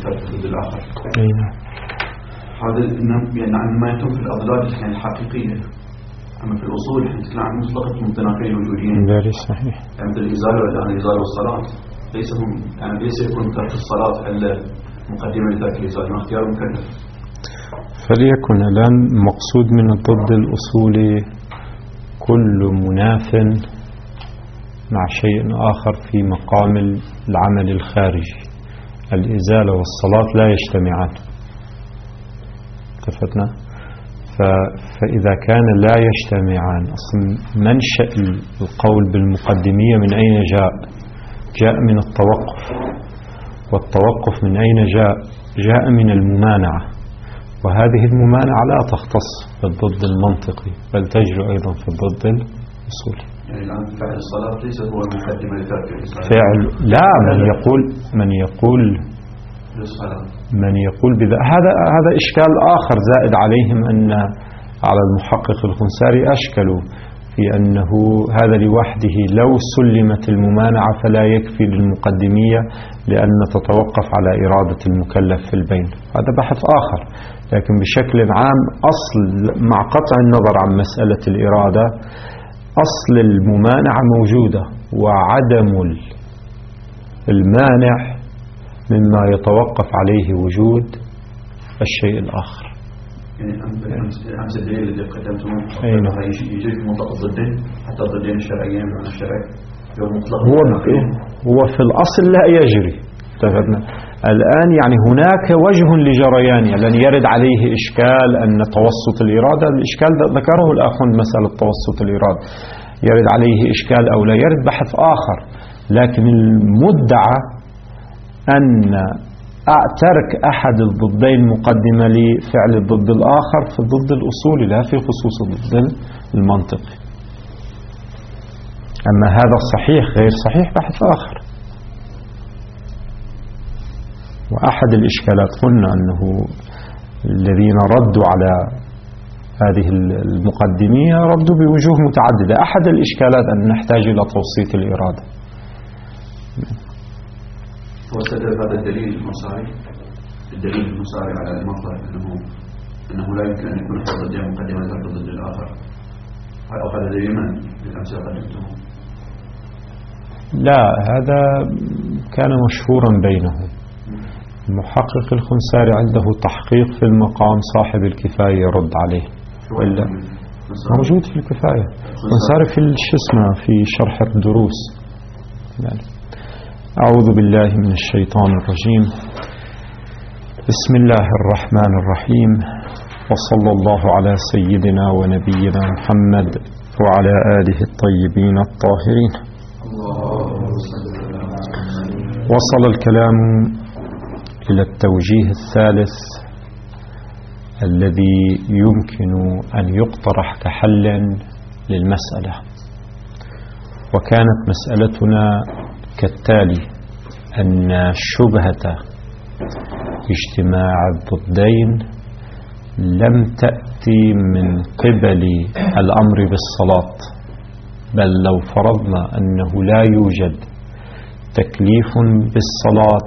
الفرد ضد الآخر. هذا يعني ما يتم في الأضداد يعني الحقيقية، أما في الأصول نحن عن مطلقة المتناقضين الوجوديين. غير صحيح. يعني مثل الإزالة والإزالة والصلاة ليس يكون ترك الصلاة إلا مقدمة لترك الإزالة، ما اختيار مكلف. فليكن الآن مقصود من الضد الأصولي كل مناف مع شيء آخر في مقام العمل الخارجي. الإزالة والصلاة لا يجتمعان، اتفقنا؟ فإذا كان لا يجتمعان، أصلا منشأ القول بالمقدمية من أين جاء من التوقف، والتوقف من أين جاء من الممانعة، وهذه الممانعة لا تختص بالضد المنطقي بل تجري أيضا في الضد الأصولي. يعني الآن فعل الصلاة ليس هو المقدمة لترك الصلاة. فعل لا، من يقول بذا هذا إشكال آخر زائد عليهم، أن على المحقق الخنساري أشكلوا في أنه هذا لوحده لو سلمت الممانعة فلا يكفي للمقدمية لأن تتوقف على إرادة المكلف في البين. هذا بحث آخر، لكن بشكل عام أصل مع قطع النظر عن مسألة الإرادة أصل الممانعة موجودة، وعدم المانع مما يتوقف عليه وجود الشيء الآخر. يعني أمس الدليل الذي قدمتموه يجري في مطلق الضدين، حتى الضدين الشرعيين معنى الشرعي هو في الأصل لا يجري. اتفقنا الآن يعني هناك وجه لجريانه، لن يرد عليه إشكال أن توسط الإرادة، الإشكال ذكره الآخر مسألة توسط الإرادة يرد عليه إشكال أو لا يرد بحث آخر، لكن المدعى أن ترك أحد الضدين مقدمة لفعل الضد الآخر في الضد الأصولي لا في خصوص الضد المنطقي. أما هذا الصحيح غير صحيح بحث آخر. وأحد الإشكالات قلنا أنه الذين ردوا على هذه المقدمية ردوا بوجوه متعددة. أحد الإشكالات أن نحتاج إلى توسيط الإرادة. واستدل هذا الدليل المصاري على المطلق أنه لا يمكن أن يكون هذا الضد مقدمة ذلك ضد الآخر، أو هذا دليل من بالأمثلة قدمته؟ لا، هذا كان مشهورا بينهم. المحقق الخنساري عنده تحقيق في المقام، صاحب الكفاية يرد عليه، وإلا موجود في الكفاية. الخنساري في شرح الدروس. يعني أعوذ بالله من الشيطان الرجيم. بسم الله الرحمن الرحيم، وصلى الله على سيدنا ونبينا محمد وعلى آله الطيبين الطاهرين. وصل الكلام إلى التوجيه الثالث الذي يمكن أن يقترح كحل للمسألة، وكانت مسألتنا كالتالي: أن شبهة اجتماع الضدين لم تأتي من قبل الأمر بالصلاة، بل لو فرضنا أنه لا يوجد تكليف بالصلاة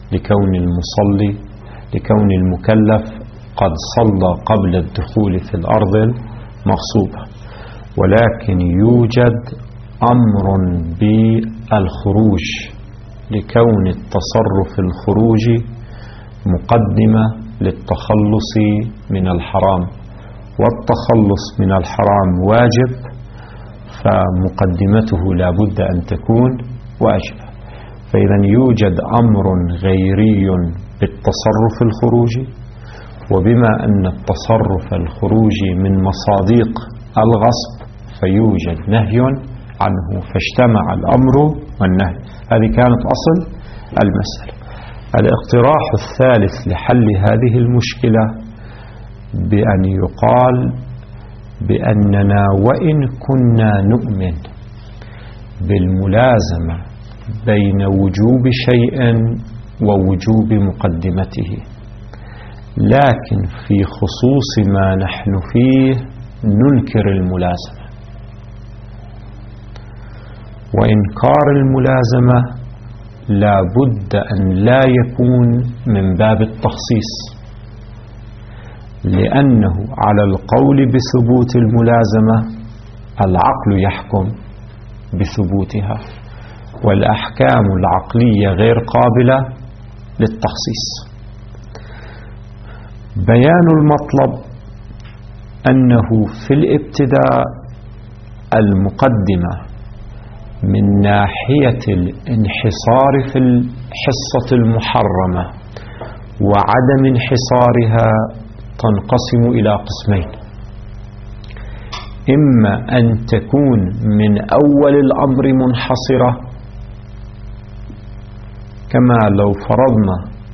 لكون المكلف قد صلى قبل الدخول في الأرض المغصوبة، ولكن يوجد أمر بالخروج لكون التصرف الخروجي مقدمة للتخلص من الحرام، والتخلص من الحرام واجب، فمقدمته لا بد أن تكون واجبة. فإذا يوجد أمر غيري بالتصرف الخروجي، وبما أن التصرف الخروجي من مصادق الغصب فيوجد نهي عنه، فاجتمع الأمر والنهي. هذه كانت أصل المسألة. الاقتراح الثالث لحل هذه المشكلة بأن يقال بأننا وإن كنا نؤمن بالملازمة بين وجوب شيء ووجوب مقدمته، لكن في خصوص ما نحن فيه ننكر الملازمة، وإنكار الملازمة لا بد أن لا يكون من باب التخصيص، لأنه على القول بثبوت الملازمة العقل يحكم بثبوتها، والأحكام العقلية غير قابلة للتخصيص. بيان المطلب أنه في الابتداء المقدمة من ناحية الانحصار في الحصة المحرمة وعدم انحصارها تنقسم إلى قسمين: إما أن تكون من أول الأمر منحصرة، كما لو فرضنا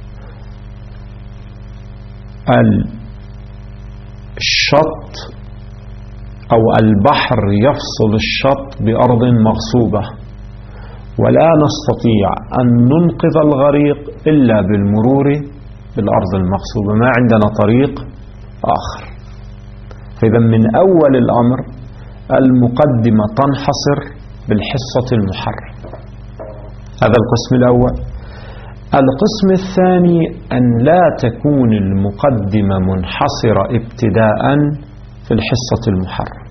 الشط أو البحر يفصل الشط بأرض مغصوبة، ولا نستطيع أن ننقذ الغريق إلا بالمرور بالأرض المغصوبة، ما عندنا طريق آخر. فإذا من أول الأمر المقدمة تنحصر بالحصة المحرمة. هذا القسم الأول. القسم الثاني أن لا تكون المقدمة منحصرة ابتداء في الحصة المحرمة،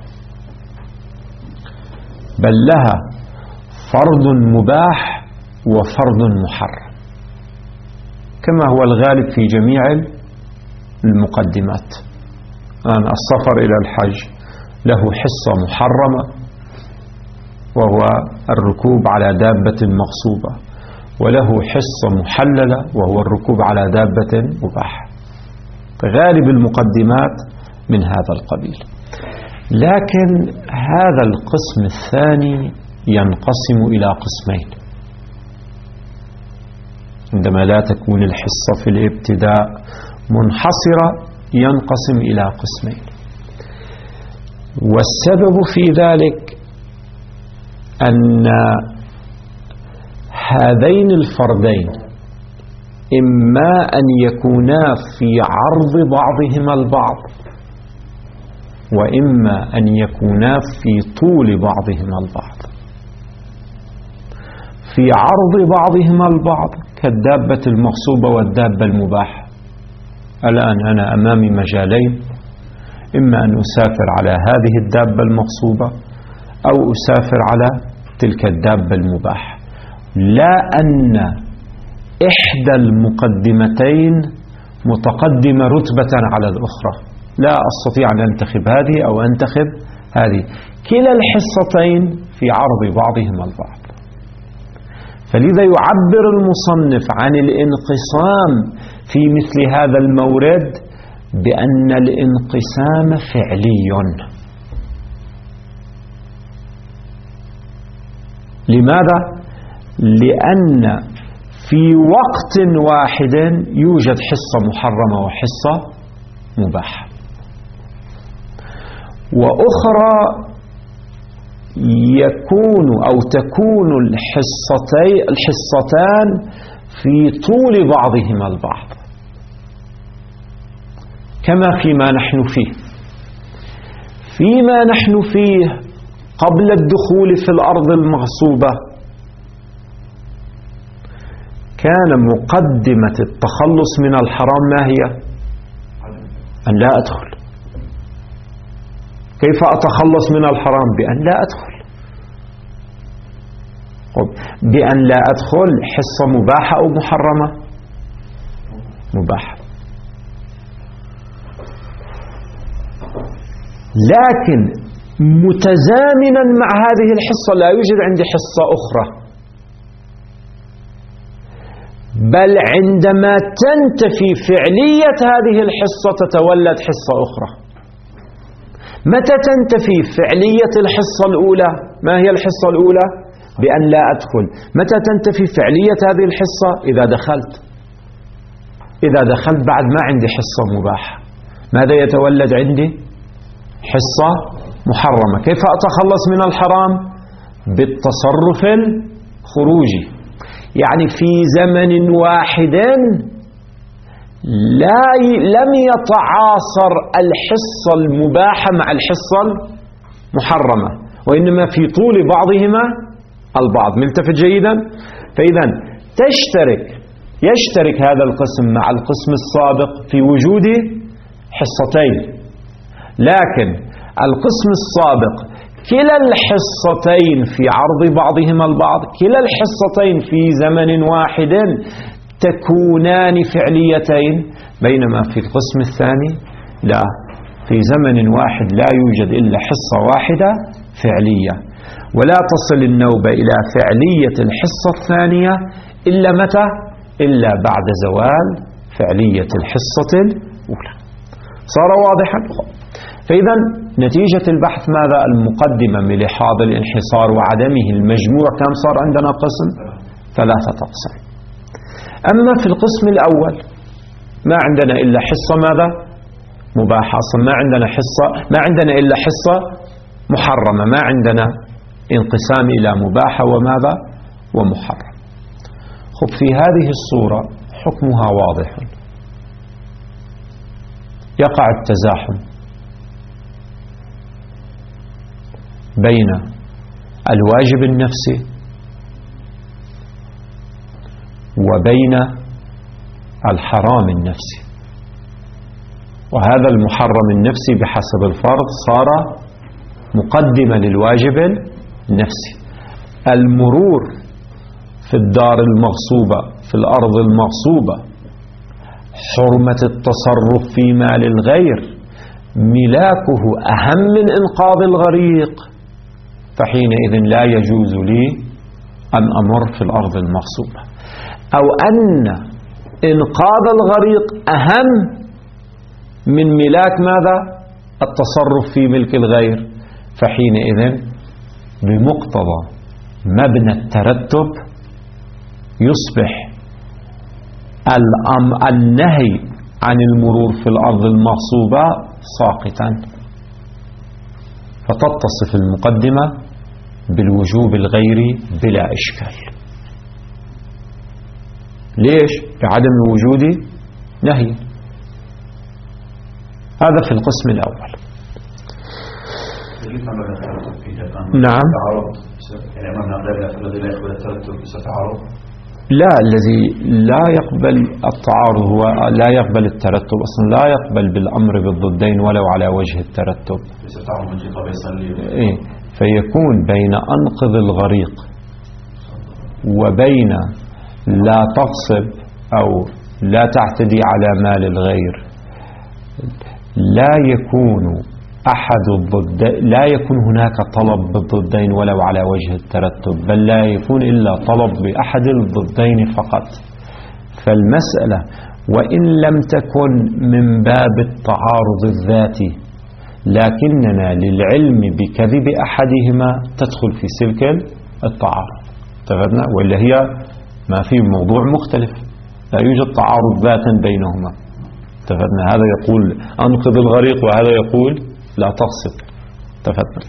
بل لها فرض مباح وفرض محرم، كما هو الغالب في جميع المقدمات. السفر إلى الحج له حصة محرمة وهو الركوب على دابة مغصوبة، وله حصة محللة وهو الركوب على دابة مباحة. غالب المقدمات من هذا القبيل. لكن هذا القسم الثاني ينقسم إلى قسمين. عندما لا تكون الحصة في الابتداء منحصرة ينقسم إلى قسمين، والسبب في ذلك أن هذين الفردين إما أن يكونا في عرض بعضهما البعض، وإما أن يكونا في طول بعضهما البعض. في عرض بعضهما البعض كالدابة المغصوبة والدابة المباحة. الآن أنا أمامي مجالين: إما أن أسافر على هذه الدابة المغصوبة أو أسافر على تلك الدابة المباحة. لا أن إحدى المقدمتين متقدمة رتبة على الأخرى، لا أستطيع أن أنتخب هذه أو أنتخب هذه، كلا الحصتين في عرض بعضهما البعض. فلذا يعبر المصنف عن الانقسام في مثل هذا المورد بأن الانقسام فعلي. لماذا؟ لأن في وقت واحد يوجد حصة محرمة وحصة مباحة، وأخرى يكون أو تكون الحصتان في طول بعضهما البعض، كما فيما نحن فيه. فيما نحن فيه قبل الدخول في الأرض المغصوبة كان مقدمة التخلص من الحرام ما هي؟ أن لا أدخل. كيف أتخلص من الحرام؟ بأن لا أدخل. بأن لا أدخل حصة مباحة أو محرمة؟ مباحة. لكن متزامنا مع هذه الحصة لا يوجد عندي حصة أخرى، بل عندما تنتفي فعلية هذه الحصة تتولد حصة أخرى. متى تنتفي فعلية الحصة الأولى؟ ما هي الحصة الأولى؟ بأن لا أدخل. متى تنتفي فعلية هذه الحصة؟ إذا دخلت بعد ما عندي حصة مباحة، ماذا يتولد عندي؟ حصة محرمة. كيف أتخلص من الحرام؟ بالتصرف الخروجي. يعني في زمن واحد لم يتعاصر الحصة المباحة مع الحصة المحرمة، وإنما في طول بعضهما البعض. ملتفت جيدا؟ فإذا يشترك هذا القسم مع القسم السابق في وجود حصتين، لكن القسم السابق كلا الحصتين في عرض بعضهما البعض، كلا الحصتين في زمن واحد تكونان فعليتين، بينما في القسم الثاني لا، في زمن واحد لا يوجد إلا حصة واحدة فعلية، ولا تصل النوبة إلى فعلية الحصة الثانية إلا متى؟ إلا بعد زوال فعلية الحصة الأولى. صار واضحا؟ فإذا نتيجة البحث ماذا؟ المقدمة ملحاظ الانحصار وعدمه، المجموع كم صار عندنا قسم؟ 3 أقسام. أما في القسم الأول ما عندنا إلا حصة ماذا؟ مباحة، ما عندنا إلا حصة محرمة، ما عندنا انقسام إلى مباحة وماذا؟ ومحرم. خب في هذه الصورة حكمها واضح، يقع التزاحم بين الواجب النفسي وبين الحرام النفسي، وهذا المحرم النفسي بحسب الفرض صار مقدمة للواجب النفسي. المرور في الدار المغصوبة، في الأرض المغصوبة، حرمة التصرف في مال الغير، ملاكه أهم من إنقاذ الغريق، فحينئذ لا يجوز لي أن أمر في الأرض المغصوبة، أو أن إنقاذ الغريق أهم من ملاك ماذا؟ التصرف في ملك الغير، فحينئذ بمقتضى مبنى الترتب يصبح النهي عن المرور في الأرض المغصوبة ساقطا، فتتصف المقدمة بالوجوب الغيري بلا إشكال. ليش؟ بعدم وجود نهي. هذا في القسم الأول. نعم. لا، الذي لا يقبل التعارض هو لا يقبل الترتب أصلا، لا يقبل بالأمر بالضدين ولو على وجه الترتب. فيكون بين أنقذ الغريق وبين لا تغصب أو لا تعتدي على مال الغير، لا يكون هناك طلب بالضدين ولو على وجه الترتب، بل لا يكون إلا طلب بأحد الضدين فقط. فالمسألة وإن لم تكن من باب التعارض الذاتي، لكننا للعلم بكذب أحدهما تدخل في سلك التعارض، اتفقنا؟ وإلا هي ما في موضوع مختلف، لا يوجد تعارض ذاتا بينهما، اتفقنا؟ هذا يقول أنقذ الغريق وهذا يقول لا تغصب، اتفقنا؟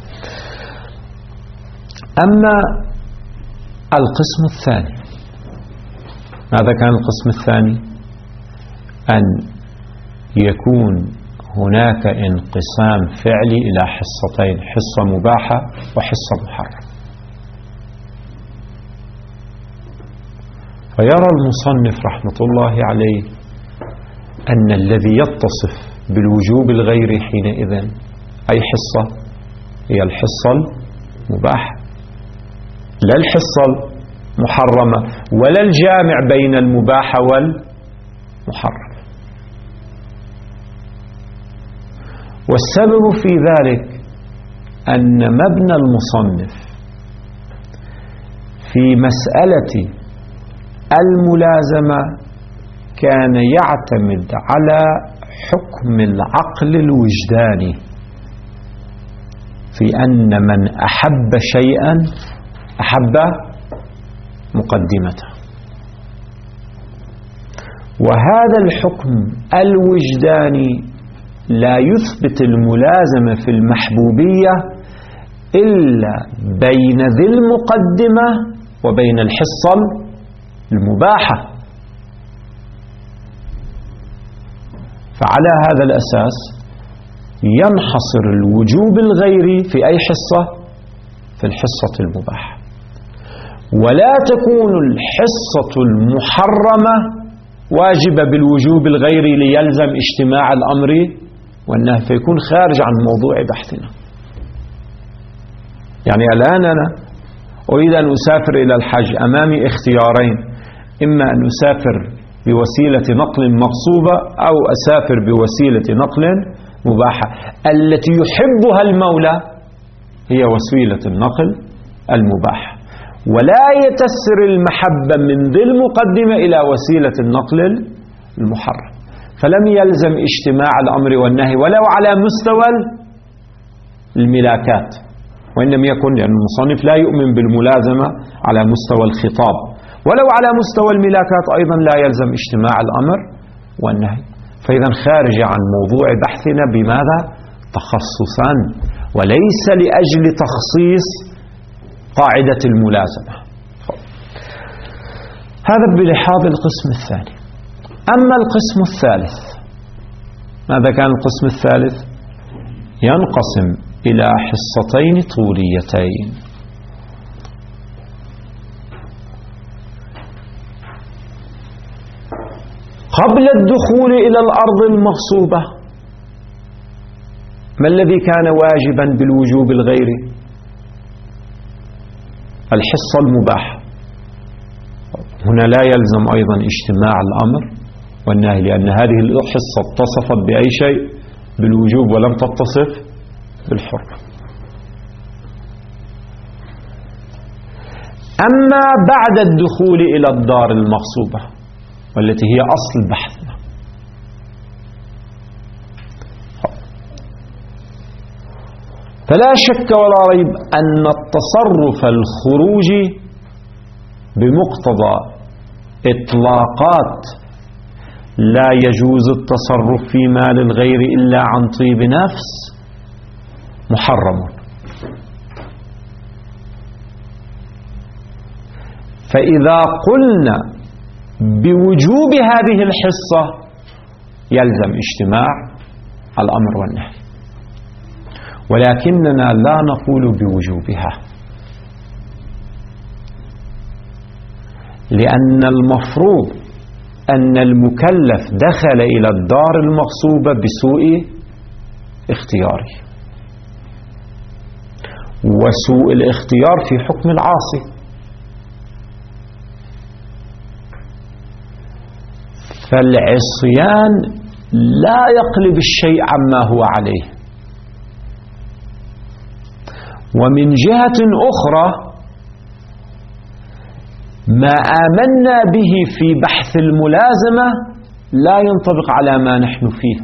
أما القسم الثاني، ماذا كان القسم الثاني؟ أن يكون هناك انقسام فعلي إلى حصتين، حصة مباحة وحصة محرمة. فيرى المصنف رحمة الله عليه أن الذي يتصف بالوجوب الغيري حينئذ أي حصة؟ هي الحصة المباحة، لا الحصة المحرمة ولا الجامع بين المباحة والمحرم. والسبب في ذلك أن مبنى المصنف في مسألة الملازمة كان يعتمد على حكم العقل الوجداني في أن من أحب شيئا أحب مقدمته، وهذا الحكم الوجداني لا يثبت الملازمة في المحبوبية إلا بين ذي المقدمة وبين الحصة المباحة. فعلى هذا الأساس ينحصر الوجوب الغيري في أي حصة؟ في الحصة المباحة. ولا تكون الحصة المحرمة واجبة بالوجوب الغيري ليلزم اجتماع الأمر والنهي، فيكون خارج عن موضوع بحثنا. يعني الآن أنا أريد أن أسافر إلى الحج، أمامي اختيارين: إما أن أسافر بوسيلة نقل مغصوبة أو أسافر بوسيلة نقل مباحة. التي يحبها المولى هي وسيلة النقل المباحة، ولا يتسر المحبة من ذي المقدمة إلى وسيلة النقل المحرم، فلم يلزم اجتماع الأمر والنهي ولو على مستوى الملاكات، وإنما يكون لأن المصنف لا يؤمن بالملازمة على مستوى الخطاب، ولو على مستوى الملاكات أيضا لا يلزم اجتماع الأمر والنهي. فإذا خارج عن موضوع بحثنا بماذا؟ تخصصا، وليس لأجل تخصيص قاعدة الملازمة. هذا بلحاظ القسم الثاني. أما القسم الثالث، ماذا كان القسم الثالث؟ ينقسم إلى حصتين طوليتين. قبل الدخول إلى الأرض المغصوبة ما الذي كان واجبا بالوجوب الغيري؟ الحصة المباحة. هنا لا يلزم أيضا اجتماع الأمر والنهي، لأن هذه الحصة اتصفت بأي شيء؟ بالوجوب، ولم تتصف بالحرمة. أما بعد الدخول إلى الدار المغصوبة والتي هي أصل بحثنا، فلا شك ولا ريب أن التصرف الخروجي بمقتضى إطلاقات لا يجوز التصرف في مال الغير إلا عن طيب نفس محرم. فإذا قلنا بوجوب هذه الحصة يلزم اجتماع الأمر والنهي، ولكننا لا نقول بوجوبها، لأن المفروض أن المكلف دخل إلى الدار المغصوبة بسوء اختياره، وسوء الاختيار في حكم العاصي، فالعصيان لا يقلب الشيء عما هو عليه. ومن جهة أخرى ما آمنا به في بحث الملازمة لا ينطبق على ما نحن فيه،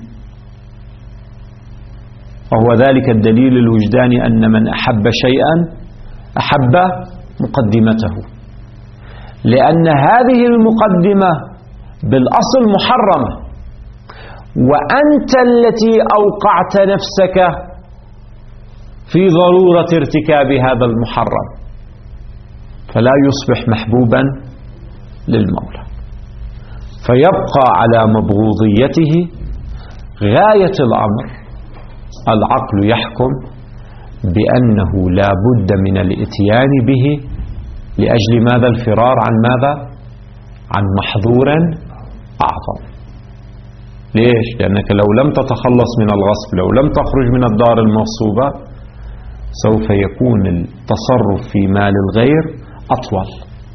وهو ذلك الدليل الوجداني أن من أحب شيئا أحب مقدمته، لأن هذه المقدمة بالأصل محرمة، وأنت التي أوقعت نفسك في ضرورة ارتكاب هذا المحرم، فلا يصبح محبوبا للمولى، فيبقى على مبغوضيته. غاية الأمر العقل يحكم بأنه لا بد من الاتيان به لأجل ماذا؟ الفرار عن ماذا؟ عن محظور أعظم. ليش؟ لأنك لو لم تتخلص من الغصب، لو لم تخرج من الدار المغصوبة، سوف يكون التصرف في مال الغير أطول.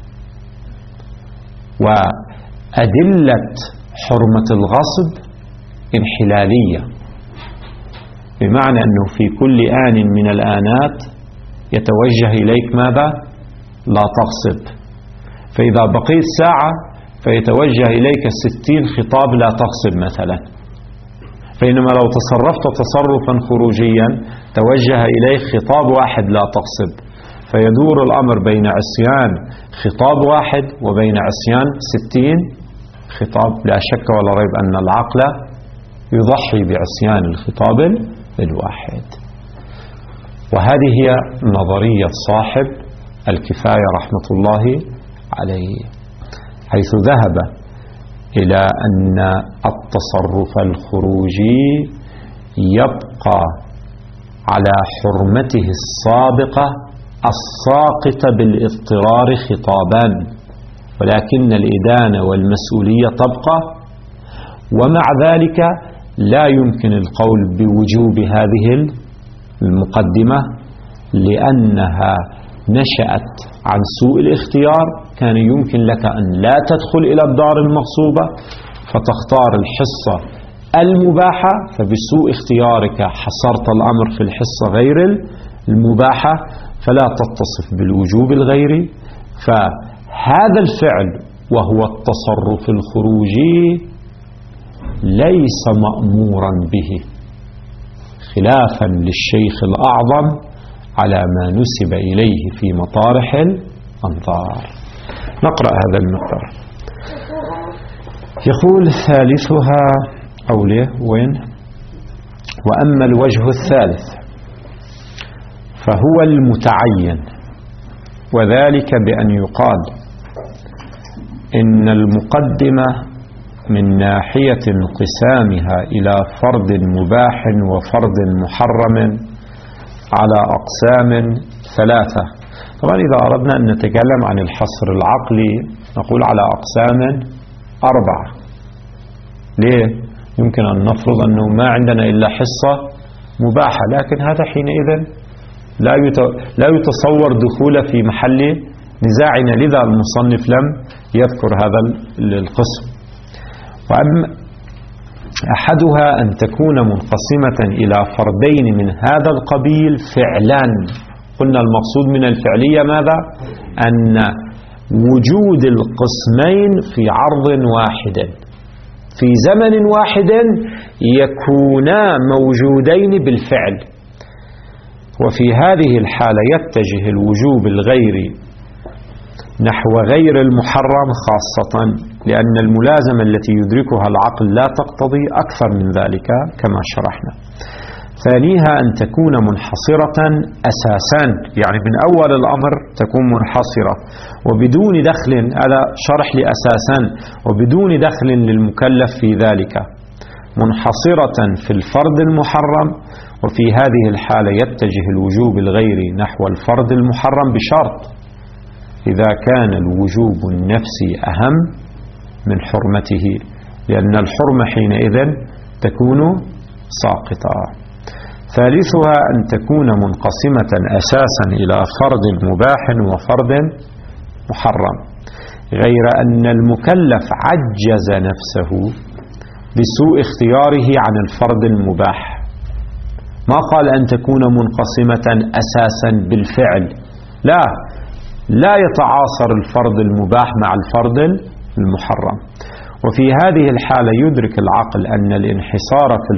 وأدلة حرمة الغصب انحلالية، بمعنى أنه في كل آن من الآنات يتوجه إليك ماذا؟ لا تغصب. فإذا بقيت ساعة فيتوجه إليك 60 خطاب لا تغصب مثلا، فإنما لو تصرفت تصرفا خروجيا توجه إليك خطاب واحد لا تغصب، فيدور الأمر بين عصيان خطاب واحد وبين عصيان 60 خطاب. لا شك ولا ريب أن العقل يضحي بعصيان الخطاب الواحد. وهذه هي نظرية صاحب الكفاية رحمة الله عليه، حيث ذهب إلى أن التصرف الخروجي يبقى على حرمته السابقة الساقط بالاضطرار خطابان، ولكن الإدانة والمسؤولية تبقى. ومع ذلك لا يمكن القول بوجوب هذه المقدمة لأنها نشأت عن سوء الاختيار. كان يمكن لك أن لا تدخل إلى الدار المغصوبة فتختار الحصة المباحة، فبسوء اختيارك حصرت الأمر في الحصة غير المباحة، فلا تتصف بالوجوب الغيري. فهذا الفعل وهو التصرف الخروجي ليس مأمورا به، خلافا للشيخ الأعظم على ما نسب إليه في مطارح الأنظار. نقرأ هذا المقدار. يقول ثالثها أوليه وين؟ وأما الوجه الثالث فهو المتعين، وذلك بأن يقال إن المقدمة من ناحية انقسامها إلى فرض مباح وفرض محرم على أقسام ثلاثة. طبعا إذا أردنا أن نتكلم عن الحصر العقلي نقول على أقسام 4. ليه؟ يمكن أن نفرض أنه ما عندنا إلا حصة مباحة، لكن هذا حينئذ لا يتصور دخول في محل نزاعنا، لذا المصنف لم يذكر هذا القسم. وأما أحدها أن تكون منقسمة إلى فردين من هذا القبيل فعلان. قلنا المقصود من الفعلية ماذا؟ أن وجود القسمين في عرض واحد في زمن واحد يكونا موجودين بالفعل. وفي هذه الحالة يتجه الوجوب الغيري نحو غير المحرم، خاصة لأن الملازمة التي يدركها العقل لا تقتضي أكثر من ذلك كما شرحنا. ثانيها أن تكون منحصرة أساسا، يعني من أول الأمر تكون منحصرة وبدون دخل، على شرح لأساسا، وبدون دخل للمكلف في ذلك، منحصرة في الفرض المحرم. وفي هذه الحالة يتجه الوجوب الغيري نحو الفرض المحرم بشرط إذا كان الوجوب النفسي أهم من حرمته، لأن الحرمة حينئذ تكون ساقطة. ثالثها أن تكون منقسمة أساسا إلى فرض مباح وفرض محرم، غير أن المكلف عجز نفسه بسوء اختياره عن الفرض المباح. ما قال أن تكون منقسمة أساسا بالفعل، لا يتعاصر الفرض المباح مع الفرض المحرم. وفي هذه الحالة يدرك العقل أن الانحصار في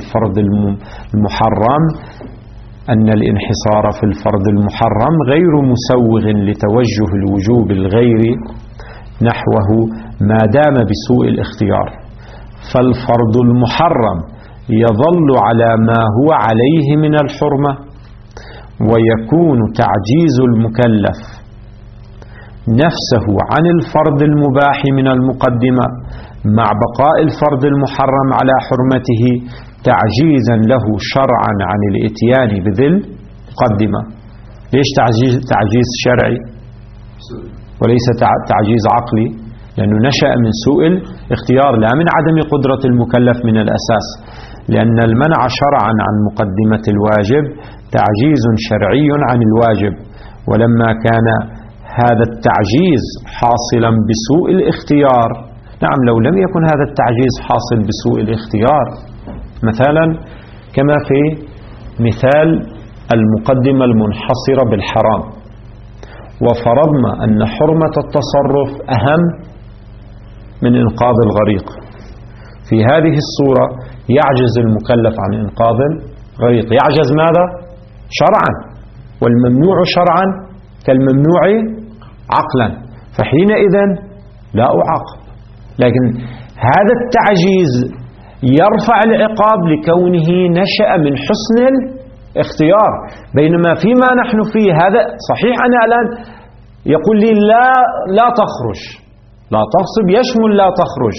الفرض المحرم غير مسوغ لتوجه الوجوب الغيري نحوه ما دام بسوء الاختيار، فالفرض المحرم يظل على ما هو عليه من الحرمة، ويكون تعجيز المكلف نفسه عن الفرض المباح من المقدمة مع بقاء الفرض المحرم على حرمته تعجيزا له شرعا عن الاتيان بذي المقدمة. ليش تعجيز شرعي وليس تعجيز عقلي؟ لأنه نشأ من سوء الاختيار لا من عدم قدرة المكلف من الأساس، لأن المنع شرعا عن مقدمة الواجب تعجيز شرعي عن الواجب. ولما كان هذا التعجيز حاصلا بسوء الاختيار، نعم لو لم يكن هذا التعجيز حاصل بسوء الاختيار، مثلا كما في مثال المقدمة المنحصرة بالحرام، وفرضنا أن حرمة التصرف أهم من إنقاذ الغريق، في هذه الصورة يعجز المكلف عن إنقاذ الغريق. يعجز ماذا؟ شرعا، والممنوع شرعا كالممنوع عقلا، فحينئذ لا أعاقب. لكن هذا التعجيز يرفع العقاب لكونه نشأ من حسن الاختيار، بينما فيما نحن فيه هذا صحيح. أنا الآن يقول لي لا تخرج، لا تغصب يشمل لا تخرج،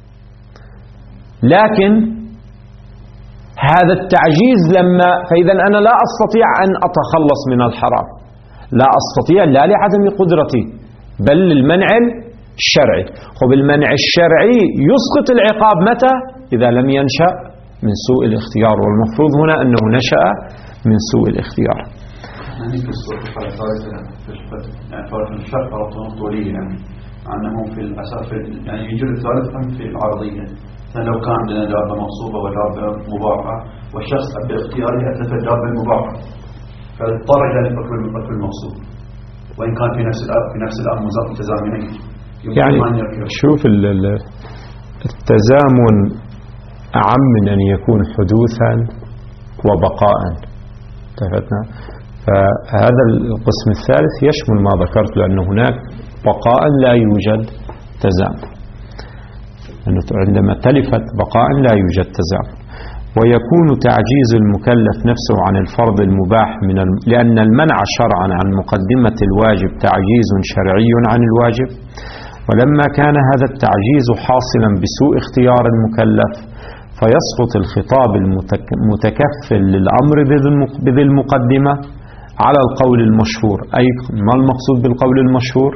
لكن هذا التعجيز فإذا أنا لا أستطيع أن أتخلص من الحرام، لا أستطيع لا لعدم قدرتي بل للمنع الشرعي. خب المنع الشرعي يسقط العقاب متى؟ إذا لم ينشأ من سوء الاختيار، والمفروض هنا أنه نشأ من سوء الاختيار. يعني في الصورة في الشرط طولية يعني أنه في الأساس يعني يجري الثالث في العرضية. لو كان عندنا دابة مغصوبة ودابة مباحة والشخص باختياره أتلف الدابة المباحة فاضطر إلى الركب المغصوب وإن كان في نفس الأمر متزامنين. يعني شوف التزامن أعم من أن يكون حدوثا وبقاء. اتفقنا؟ فهذا القسم الثالث يشمل ما ذكرت، لأن هناك بقاء لا يوجد تزامن، عندما تلفت بقاء لا يوجد تزامن. ويكون تعجيز المكلف نفسه عن الفرض المباح لأن المنع شرعا عن مقدمة الواجب تعجيز شرعي عن الواجب، ولما كان هذا التعجيز حاصلا بسوء اختيار المكلف فيسقط الخطاب المتكفل للأمر بذي المقدمة على القول المشهور. أي ما المقصود بالقول المشهور؟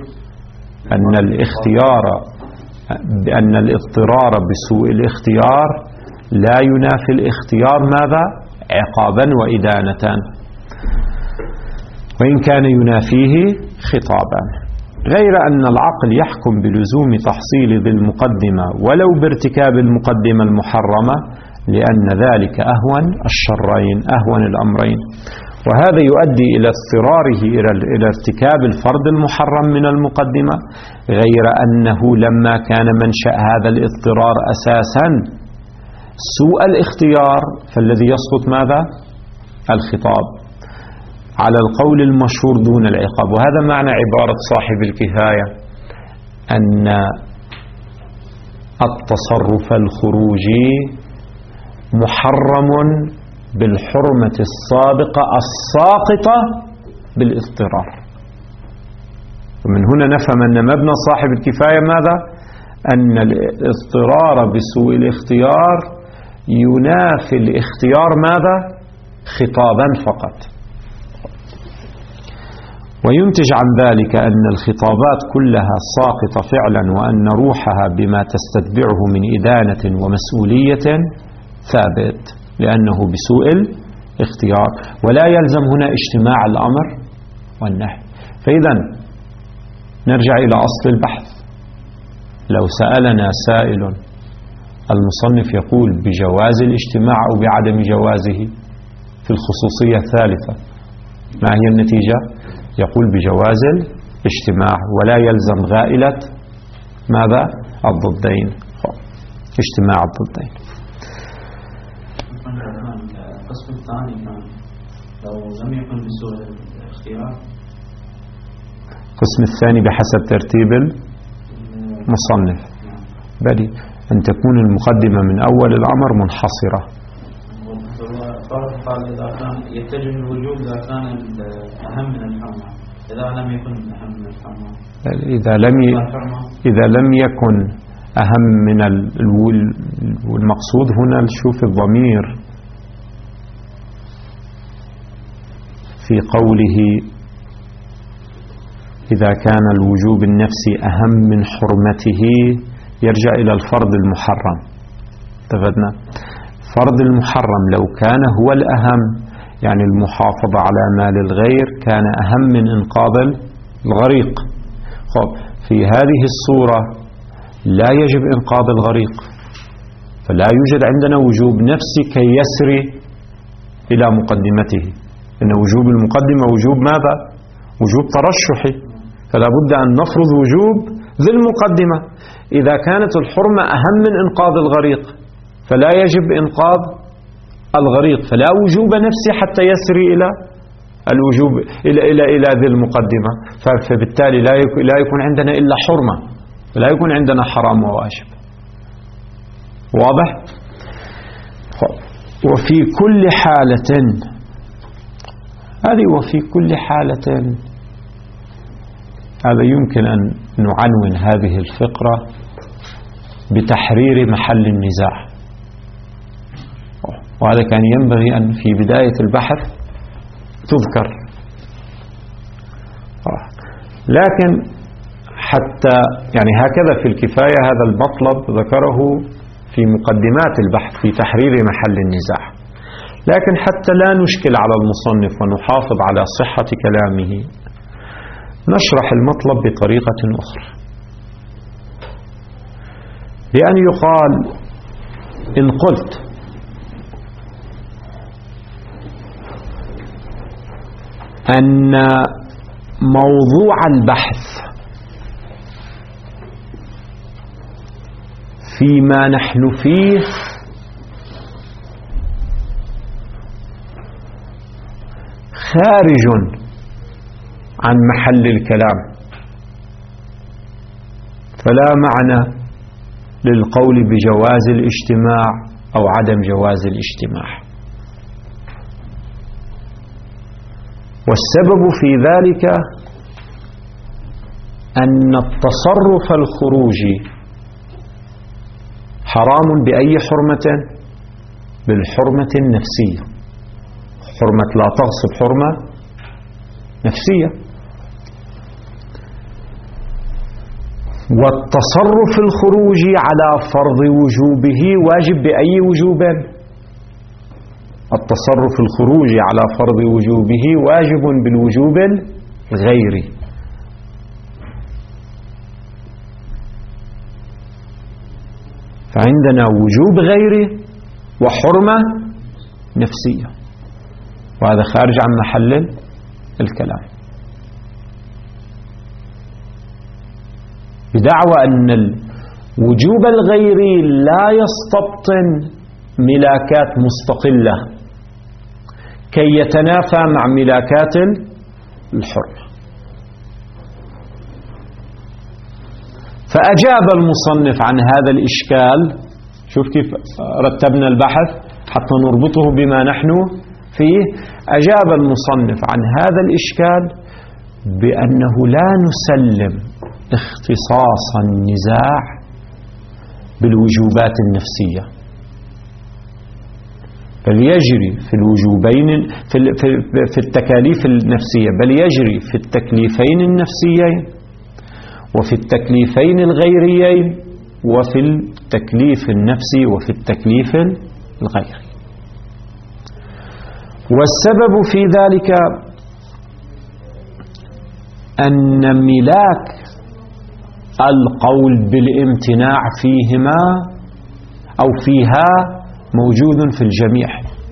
أن الاضطرار بسوء الاختيار لا ينافي الاختيار ماذا؟ عقابا وإدانة، وإن كان ينافيه خطابا. غير أن العقل يحكم بلزوم تحصيل ذي المقدمة ولو بارتكاب المقدمة المحرمة، لأن ذلك أهون الشرين، أهون الأمرين، وهذا يؤدي إلى اضطراره إلى ارتكاب الفرض المحرم من المقدمة. غير أنه لما كان منشأ هذا الاضطرار أساسا سوء الاختيار فالذي يسقط ماذا؟ الخطاب على القول المشهور دون العقاب. وهذا معنى عبارة صاحب الكفاية أن التصرف الخروجي محرم بالحرمة السابقة الساقطة بالاضطرار. ومن هنا نفهم أن مبنى صاحب الكفاية ماذا؟ أن الاضطرار بسوء الاختيار ينافي الاختيار ماذا؟ خطابا فقط. وينتج عن ذلك أن الخطابات كلها ساقطة فعلا، وأن روحها بما تستتبعه من إدانة ومسؤولية ثابت لأنه بسوء الاختيار، ولا يلزم هنا اجتماع الأمر والنهي. فإذا نرجع إلى أصل البحث. لو سألنا سائل المصنف يقول بجواز الاجتماع أو بعدم جوازه في الخصوصية الثالثة، ما هي النتيجة؟ يقول بجواز الاجتماع ولا يلزم غائلة ماذا؟ الضدين، اجتماع الضدين. القسم الثاني كان لو لم يكن بسوء الاختيار. القسم الثاني بحسب ترتيب المصنف بدي أن تكون المقدمة من أول الأمر منحصرة. قال إذا كان يتجه الوجوب إذا كان أهم من الحرمة، إذا لم يكن أهم من الحرمة، إذا لم يكن أهم من والمقصود هنا نشوف الضمير في قوله إذا كان الوجوب النفسي أهم من حرمته يرجع إلى الفرض المحرم. اتفقنا؟ فرض المحرم لو كان هو الأهم، يعني المحافظة على مال الغير كان أهم من إنقاذ الغريق. في هذه الصورة لا يجب إنقاذ الغريق، فلا يوجد عندنا وجوب نفسي كي يسري إلى مقدمته، إن وجوب المقدمة وجوب ماذا؟ وجوب ترشحي، فلا بد أن نفرض وجوب ذي المقدمة. إذا كانت الحرمة أهم من إنقاذ الغريق فلا يجب إنقاذ الغريق، فلا وجوب نفسي حتى يسري إلى الوجوب إلى ذي المقدمة، فبالتالي لا يكون عندنا إلا حرمة، فلا يكون عندنا حرام وواجب. واضح؟ وفي كل حالة وفي كل حالة هذا يمكن أن نعنون هذه الفقرة بتحرير محل النزاع، وهذا كان ينبغي أن في بداية البحث تذكر. لكن حتى يعني هكذا في الكفاية هذا المطلب ذكره في مقدمات البحث في تحرير محل النزاع. لكن حتى لا نشكل على المصنف ونحافظ على صحة كلامه نشرح المطلب بطريقة أخرى، بأن يقال إن قلت أن موضوع البحث فيما نحن فيه خارج عن محل الكلام، فلا معنى للقول بجواز الاجتماع أو عدم جواز الاجتماع. والسبب في ذلك أن التصرف الخروجي حرام بأي حرمة؟ بالحرمة النفسية. حرمة لا تغصب حرمة نفسية. والتصرف الخروجي على فرض وجوبه واجب بأي وجوب؟ التصرف الخروجي على فرض وجوبه واجب بالوجوب الغيري. فعندنا وجوب غيري وحرمة نفسية، وهذا خارج عن محل الكلام، بدعوى أن الوجوب الغيري لا يستبطن ملاكات مستقلة كي يتنافى مع ملاكات الحرمة. فأجاب المصنف عن هذا الإشكال. شوف كيف رتبنا البحث حتى نربطه بما نحن فيه. أجاب المصنف عن هذا الإشكال بأنه لا نسلم اختصاص النزاع بالوجوبات النفسية، بل يجري في الوجوبين في التكاليف النفسية، بل يجري في التكليفين النفسيين وفي التكليفين الغيريين وفي التكليف النفسي وفي التكليف الغيري. والسبب في ذلك أن ملاك القول بالامتناع فيهما أو فيها موجود في الجميع.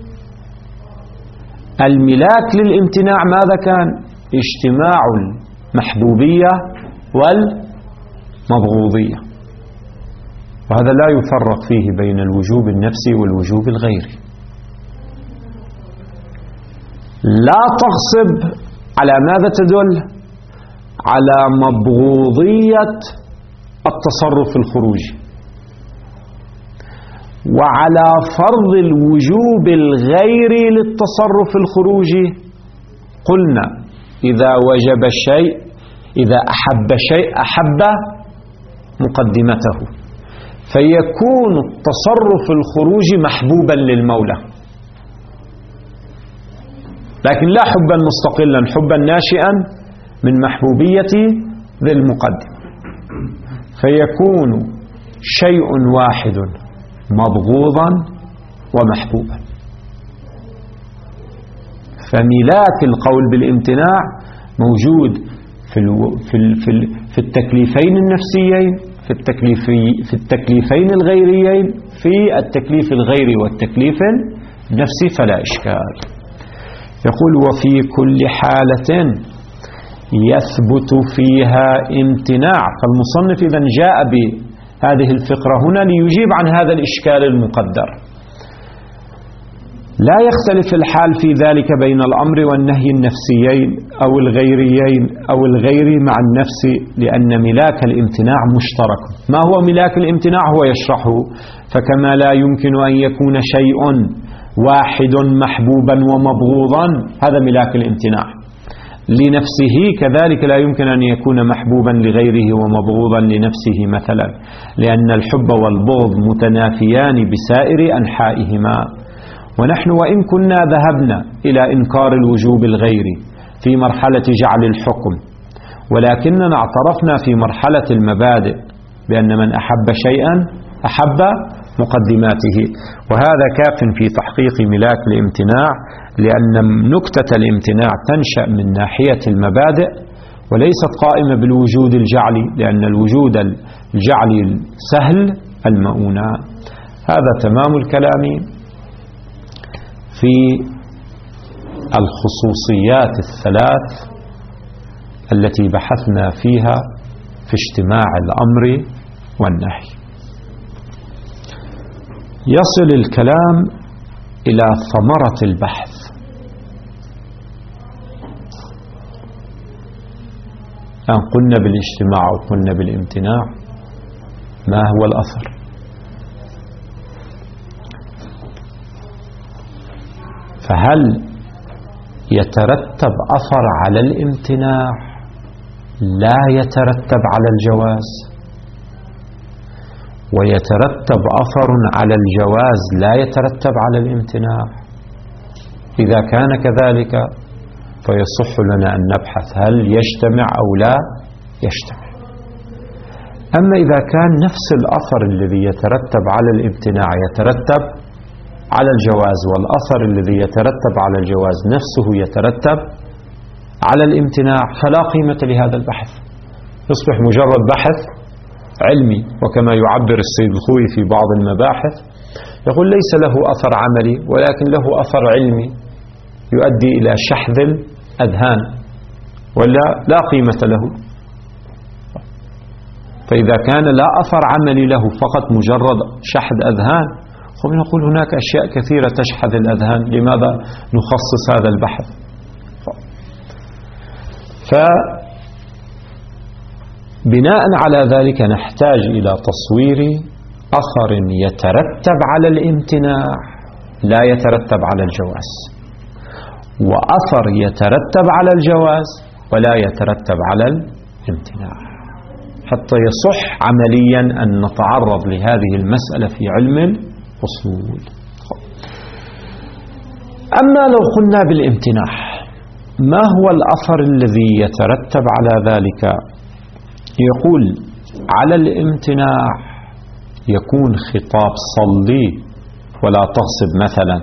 الملاك للامتناع ماذا كان؟ اجتماع المحبوبية والمبغوضية، وهذا لا يفرق فيه بين الوجوب النفسي والوجوب الغيري. لا تغصب على ماذا تدل؟ على مبغوضية التصرف الخروجي، وعلى فرض الوجوب الغيري للتصرف الخروجي. قلنا إذا وجب الشيء، إذا أحب شيء أحب مقدمته، فيكون التصرف الخروجي محبوبا للمولى، لكن لا حبا مستقلا، حبا ناشئا من محبوبية ذي المقدم، فيكون شيء واحد مبغوضا ومحبوبا. فملاك القول بالامتناع موجود في التكليفين النفسيين، في التكليفين الغيريين، في التكليف الغيري والتكليف النفسي فلا إشكال. يقول وفي كل حالة يثبت فيها امتناع. فالمصنف إذن جاء بهذه الفقرة هنا ليجيب عن هذا الإشكال المقدر. لا يختلف الحال في ذلك بين الأمر والنهي النفسيين أو الغيريين أو الغيري مع النفس، لأن ملاك الامتناع مشترك. ما هو ملاك الامتناع؟ هو يشرحه. فكما لا يمكن أن يكون شيء واحد محبوبا ومبغوضا، هذا ملاك الامتناع لنفسه، كذلك لا يمكن أن يكون محبوبا لغيره ومبغوضا لنفسه مثلا، لأن الحب والبغض متنافيان بسائر أنحائهما. ونحن وإن كنا ذهبنا إلى إنكار الوجوب الغيري في مرحلة جعل الحكم، ولكننا اعترفنا في مرحلة المبادئ بأن من أحب شيئا أحب مقدماته، وهذا كاف في تحقيق ملاك الامتناع، لأن نكتة الامتناع تنشأ من ناحية المبادئ وليست قائمة بالوجود الجعلي، لأن الوجود الجعلي سهل المؤونة. هذا تمام الكلام في الخصوصيات الثلاث التي بحثنا فيها في اجتماع الأمر والنهي. يصل الكلام إلى ثمرة البحث. أن قلنا بالاجتماع وقلنا بالامتناع، ما هو الأثر؟ فهل يترتب أثر على الامتناع لا يترتب على الجواز، ويترتب أثر على الجواز لا يترتب على الامتناع؟ إذا كان كذلك فيصح لنا أن نبحث هل يجتمع أو لا يجتمع. أما إذا كان نفس الأثر الذي يترتب على الامتناع يترتب على الجواز، والأثر الذي يترتب على الجواز نفسه يترتب على الامتناع، فلا قيمة لهذا البحث، يصبح مجرد بحث علمي. وكما يعبر السيد الخوئي في بعض المباحث يقول ليس له أثر عملي ولكن له أثر علمي يؤدي إلى شحذ الأذهان، ولا لا قيمة له. فإذا كان لا أثر عملي له فقط مجرد شحذ أذهان، نقول هناك أشياء كثيرة تشحذ الأذهان، لماذا نخصص هذا البحث؟ فبناء على ذلك نحتاج إلى تصوير أثر يترتب على الامتناع لا يترتب على الجواز، وأثر يترتب على الجواز ولا يترتب على الامتناع، حتى يصح عمليا أن نتعرض لهذه المسألة في علم الأصول. أما لو قلنا بالامتناع، ما هو الأثر الذي يترتب على ذلك؟ يقول على الامتناع يكون خطاب صلي ولا تغصب مثلا،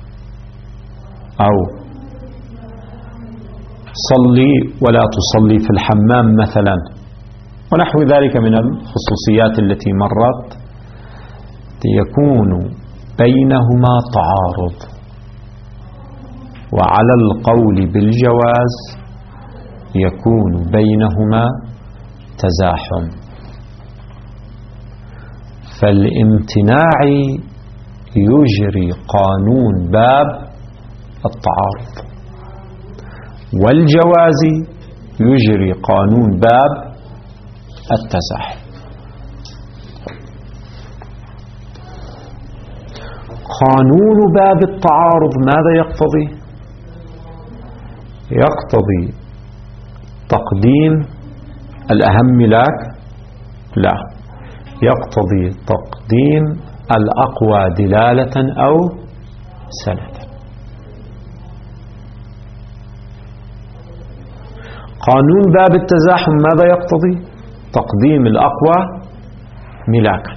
أو صلي ولا تصلي في الحمام مثلا، ونحو ذلك من الخصوصيات التي مرت، يكون بينهما تعارض، وعلى القول بالجواز يكون بينهما تزاحم. فالامتناع يجري قانون باب التعارض، والجواز يجري قانون باب التزاحم. قانون باب التعارض ماذا يقتضي؟ يقتضي تقديم الأهم لك؟ لا، يقتضي تقديم الأقوى دلالة أو سندا. قانون باب التزاحم ماذا يقتضي؟ تقديم الأقوى ملاكا،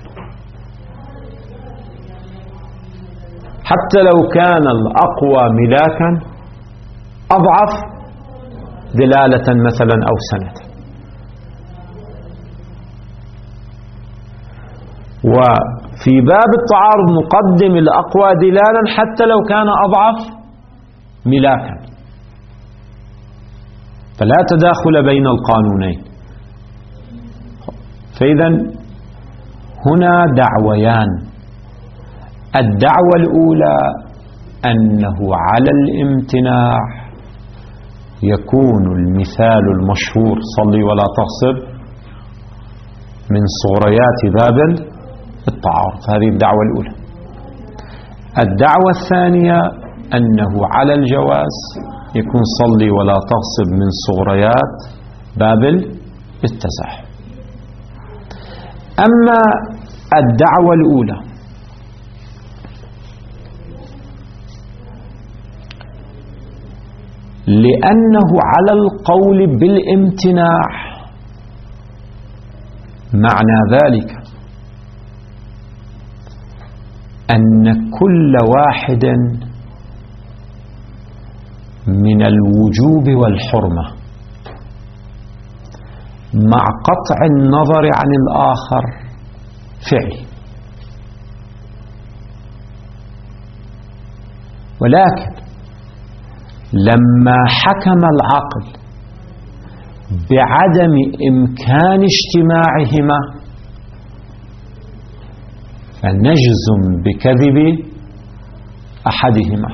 حتى لو كان الأقوى ملاكا أضعف دلالة مثلا أو سندا. وفي باب التعارض نقدم الأقوى دلالا حتى لو كان أضعف ملاكا، فلا تداخل بين القانونين. فإذا هنا دعويان. الدعوة الأولى أنه على الامتناع يكون المثال المشهور صلي ولا تغصب من صغريات باب التعارض، هذه الدعوة الأولى. الدعوة الثانية أنه على الجواز يكون صلي ولا تغصب من صغريات باب التزاحم. أما الدعوة الأولى لأنه على القول بالامتناع. معنى ذلك أن كل واحد من الوجوب والحرمة مع قطع النظر عن الآخر فعل، ولكن لما حكم العقل بعدم إمكان اجتماعهما فنجزم بكذب أحدهما.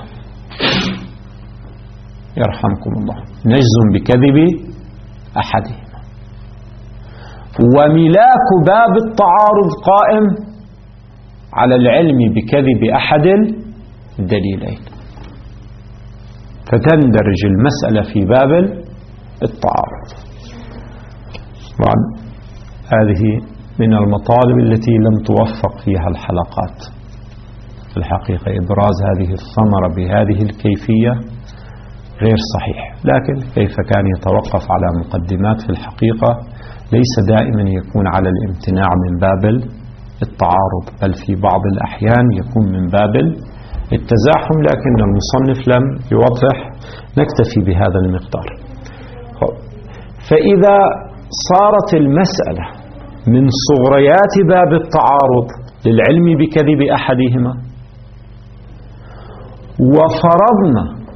يرحمكم الله، نجزم بكذب أحدهما. وملاك باب التعارض قائم على العلم بكذب أحد الدليلين، فتندرج المسألة في باب التعارض. طبعا هذه من المطالب التي لم توفق فيها الحلقات. في الحقيقة إبراز هذه الثمرة بهذه الكيفية غير صحيح، لكن كيف كان يتوقف على مقدمات في الحقيقة ليس دائما يكون على الامتناع من باب التعارض، بل في بعض الأحيان يكون من باب التزاحم، لكن المصنف لم يوضح. نكتفي بهذا المقدار. فإذا صارت المسألة من صغريات باب التعارض للعلم بكذب أحدهما، وفرضنا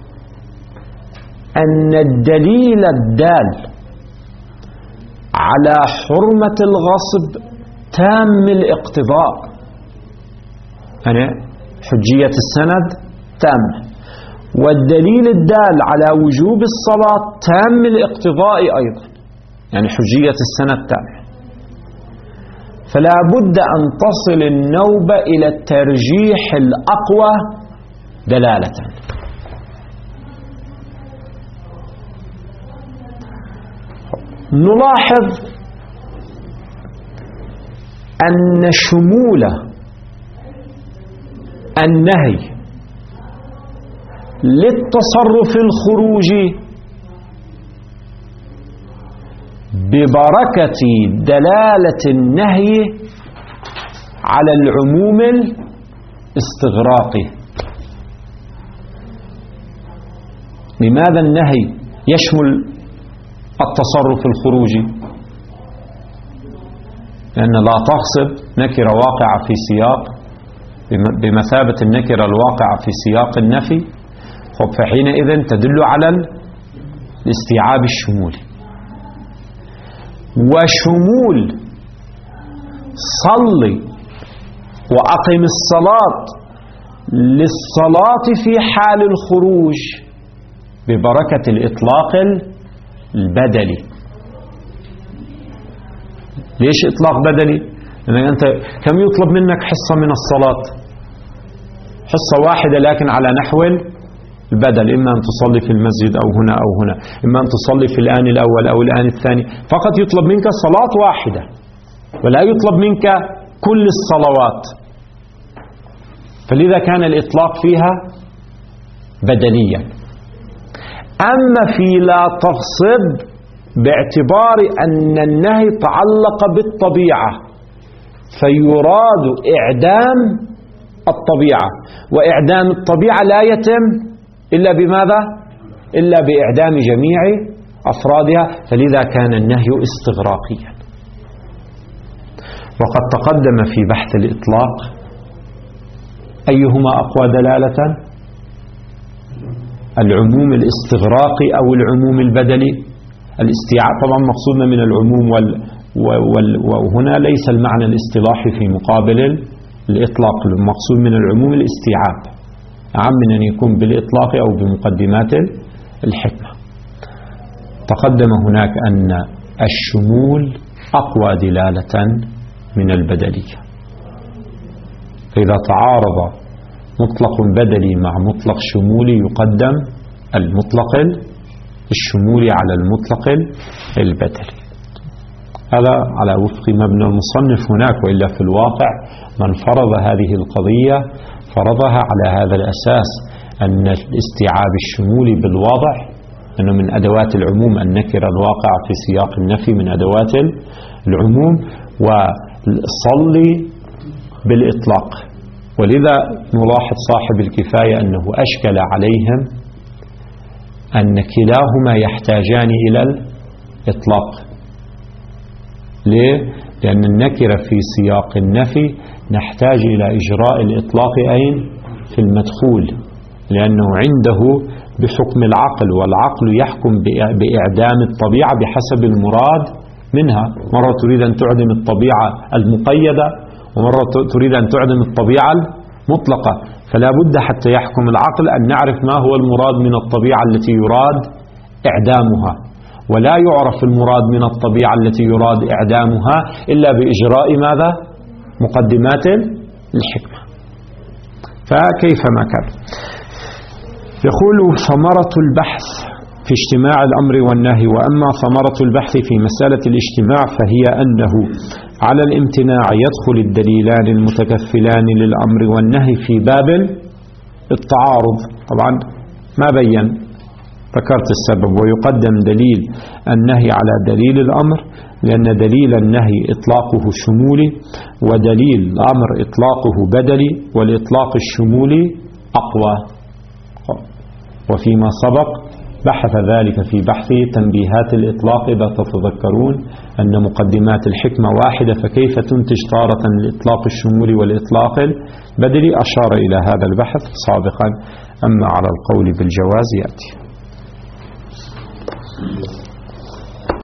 أن الدليل الدال على حرمة الغصب تام الاقتضاء، يعني حجية السند تامة، والدليل الدال على وجوب الصلاة تام الاقتضاء أيضا، يعني حجية السند تامة، فلا بد أن تصل النوبة إلى الترجيح الأقوى دلالة. نلاحظ أن شمول النهي للتصرف الخروجي ببركة دلالة النهي على العموم الاستغراقي. لماذا النهي يشمل التصرف الخروجي؟ لأن لا تغصب نكرة واقعة في سياق بمثابة النكرة الواقعة في سياق النفي، فحينئذ تدل على الاستيعاب الشمولي. وشمول صلي وأقم الصلاة للصلاة في حال الخروج ببركة الإطلاق البدلي. ليش إطلاق بدلي؟ لأن أنت كم يطلب منك حصة من الصلاة؟ حصة واحدة لكن على نحو البدل، إما أن تصلي في المسجد أو هنا أو هنا، إما أن تصلي في الآن الأول أو الآن الثاني، فقط يطلب منك صلاة واحدة ولا يطلب منك كل الصلوات، فلذا كان الإطلاق فيها بدليا. أما في لا تغصب باعتبار أن النهي تعلق بالطبيعة فيراد إعدام الطبيعة، وإعدام الطبيعة لا يتم إلا بماذا؟ إلا بإعدام جميع أفرادها، فلذا كان النهي استغراقيا. وقد تقدم في بحث الإطلاق أيهما أقوى دلالة؟ العموم الاستغراقي أو العموم البدلي؟ الاستيعاب طبعا مقصودنا من العموم وهنا ليس المعنى الاصطلاحي في مقابل الإطلاق، المقصود من العموم الاستيعاب أعم من أن يكون بالإطلاق أو بمقدمات الحكمة. تقدم هناك أن الشمول أقوى دلالة من البدلية، فإذا تعارض مطلق بدلي مع مطلق شمولي يقدم المطلق الشمولي على المطلق البدلي. هذا على وفق مبنى المصنف هناك، وإلا في الواقع من فرض هذه القضية فرضها على هذا الأساس، أن الاستيعاب الشمولي بالوضع أنه من أدوات العموم، النكرة الواقعة في سياق النفي من أدوات العموم، وصلي بالإطلاق. ولذا نلاحظ صاحب الكفاية أنه أشكل عليهم أن كلاهما يحتاجان إلى الإطلاق. ليه؟ لأن النكرة في سياق النفي نحتاج إلى إجراء الإطلاق أين؟ في المدخول، لأنه عنده بحكم العقل، والعقل يحكم بإعدام الطبيعة بحسب المراد منها. مرة تريد أن تعدم الطبيعة المقيدة، ومرة تريد أن تعدم الطبيعة المطلقة، فلا بد حتى يحكم العقل أن نعرف ما هو المراد من الطبيعة التي يراد إعدامها، ولا يعرف المراد من الطبيعة التي يراد إعدامها إلا بإجراء ماذا؟ مقدمات الحكمة. فكيفما كان يقول ثمرة البحث في اجتماع الأمر والنهي. وأما ثمرة البحث في مسألة الاجتماع فهي أنه على الامتناع يدخل الدليلان المتكفلان للأمر والنهي في باب التعارض. طبعا ما بين، ذكرت السبب. ويقدم دليل النهي على دليل الأمر، لأن دليل النهي إطلاقه شمولي، ودليل الأمر إطلاقه بدلي، والإطلاق الشمولي أقوى. وفيما سبق بحث ذلك في بحث تنبيهات الإطلاق، إذا تتذكرون أن مقدمات الحكمة واحدة، فكيف تنتج تارة الإطلاق الشمولي والإطلاق البدلي؟ أشار إلى هذا البحث سابقا. أما على القول بالجواز يأتي.